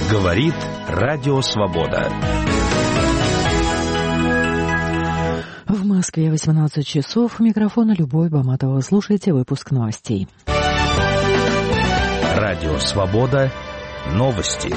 Говорит Радио Свобода. В Москве 18 часов. У микрофона Любовь Баматова. Слушайте выпуск новостей. Радио Свобода. Новости.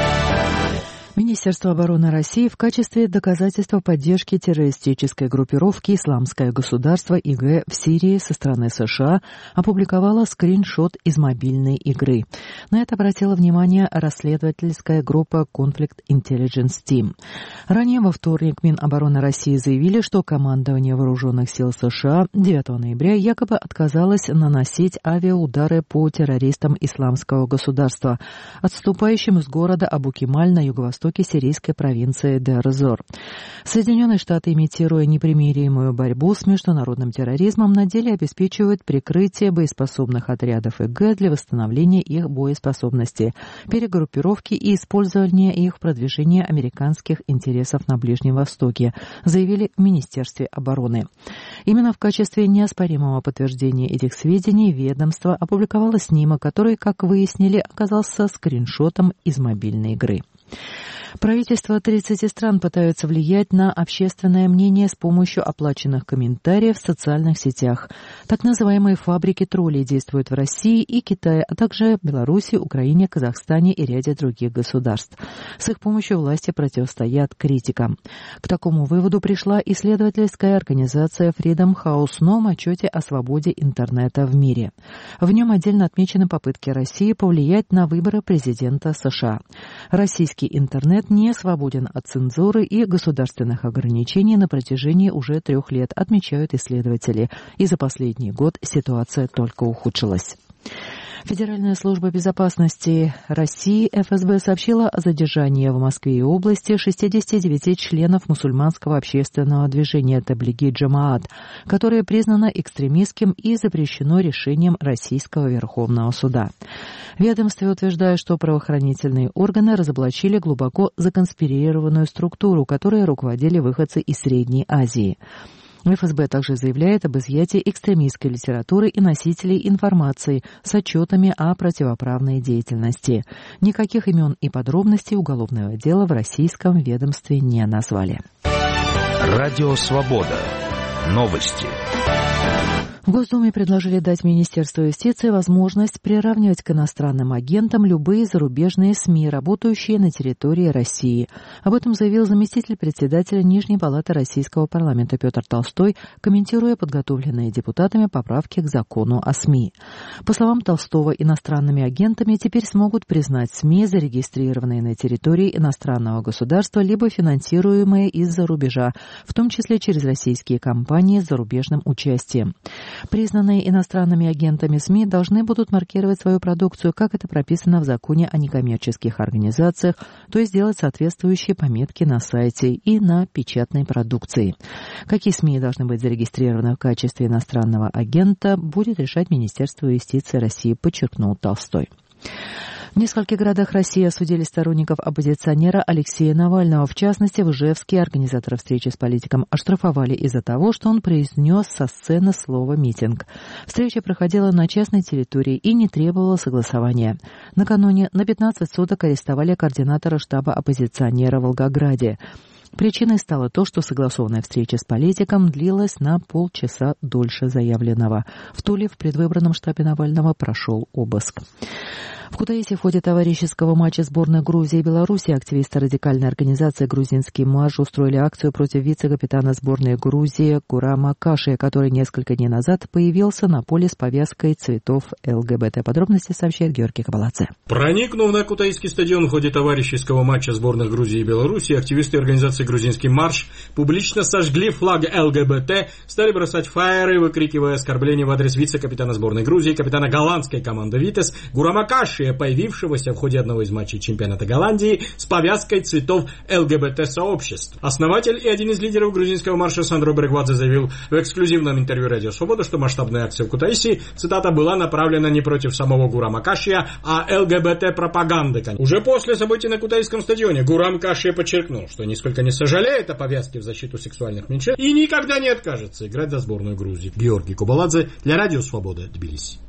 Министерство обороны России в качестве доказательства поддержки террористической группировки «Исламское государство» ИГ в Сирии со стороны США опубликовало скриншот из мобильной игры. На это обратила внимание расследовательская группа Conflict Intelligence Team. Ранее во вторник Минобороны России заявили, что командование вооруженных сил США 9 ноября якобы отказалось наносить авиаудары по террористам «Исламского государства», отступающим из города Абу-Кемаль на юго-востоке сирийской провинции Дейр-эз-Зор. Соединенные Штаты, имитируя непримиримую борьбу с международным терроризмом, на деле обеспечивают прикрытие боеспособных отрядов ИГ для восстановления их боеспособности, перегруппировки и использования их в продвижении американских интересов на Ближнем Востоке, заявили в Министерстве обороны. Именно в качестве неоспоримого подтверждения этих сведений ведомство опубликовало снимок, который, как выяснили, оказался скриншотом из мобильной игры. Правительства 30 стран пытаются влиять на общественное мнение с помощью оплаченных комментариев в социальных сетях. Так называемые фабрики троллей действуют в России и Китае, а также в Беларуси, Украине, Казахстане и ряде других государств. С их помощью власти противостоят критикам. К такому выводу пришла исследовательская организация Freedom House в новом отчете о свободе интернета в мире. В нем отдельно отмечены попытки России повлиять на выборы президента США. Российский интернет не свободен от цензуры и государственных ограничений на протяжении уже 3 лет, отмечают исследователи. И за последний год ситуация только ухудшилась. Федеральная служба безопасности России ФСБ сообщила о задержании в Москве и области 69 членов мусульманского общественного движения «Таблиги Джамаат», которое признано экстремистским и запрещено решением Российского Верховного суда. Ведомство утверждает, что правоохранительные органы разоблачили глубоко законспирированную структуру, которой руководили выходцы из Средней Азии. ФСБ также заявляет об изъятии экстремистской литературы и носителей информации с отчетами о противоправной деятельности. Никаких имен и подробностей уголовного дела в российском ведомстве не назвали. Радио Свобода. Новости. В Госдуме предложили дать Министерству юстиции возможность приравнивать к иностранным агентам любые зарубежные СМИ, работающие на территории России. Об этом заявил заместитель председателя Нижней палаты Российского парламента Петр Толстой, комментируя подготовленные депутатами поправки к закону о СМИ. По словам Толстого, иностранными агентами теперь смогут признать СМИ, зарегистрированные на территории иностранного государства, либо финансируемые из-за рубежа, в том числе через российские компании с зарубежным участием. Признанные иностранными агентами СМИ должны будут маркировать свою продукцию, как это прописано в законе о некоммерческих организациях, то есть делать соответствующие пометки на сайте и на печатной продукции. Какие СМИ должны быть зарегистрированы в качестве иностранного агента, будет решать Министерство юстиции России, подчеркнул Толстой. В нескольких городах России осудили сторонников оппозиционера Алексея Навального. В частности, в Ижевске организаторы встречи с политиком оштрафовали из-за того, что он произнес со сцены слово «митинг». Встреча проходила на частной территории и не требовала согласования. Накануне на 15 суток арестовали координатора штаба оппозиционера в Волгограде. Причиной стало то, что согласованная встреча с политиком длилась на полчаса дольше заявленного. В Туле в предвыборном штабе Навального прошел обыск. В Кутаиси в ходе товарищеского матча сборной Грузии и Беларуси активисты радикальной организации «Грузинский марш» устроили акцию против вице-капитана сборной Грузии Гурама Каши, который несколько дней назад появился на поле с повязкой цветов ЛГБТ. Подробности сообщает Георгий Кабаладзе. Проникнув на Кутаисский стадион в ходе товарищеского матча сборных Грузии и Беларуси, активисты организации «Грузинский марш» публично сожгли флаг ЛГБТ, стали бросать фаеры, выкрикивая оскорбления в адрес вице-капитана сборной Грузии, капитана голландской команды «Витес» Гурама Каши, появившегося в ходе одного из матчей чемпионата Голландии с повязкой цветов ЛГБТ-сообществ. Основатель и один из лидеров грузинского марша Сандро Брегвадзе заявил в эксклюзивном интервью «Радио Свобода», что масштабная акция в Кутаиси, цитата, была направлена не против самого Гурама Кашия, а ЛГБТ-пропаганды. Уже после событий на Кутаисском стадионе Гурам Кашия подчеркнул, что нисколько не сожалеет о повязке в защиту сексуальных меньшинств и никогда не откажется играть за сборную Грузии. Георгий Кабаладзе для «Радио Свобода», Тбилиси.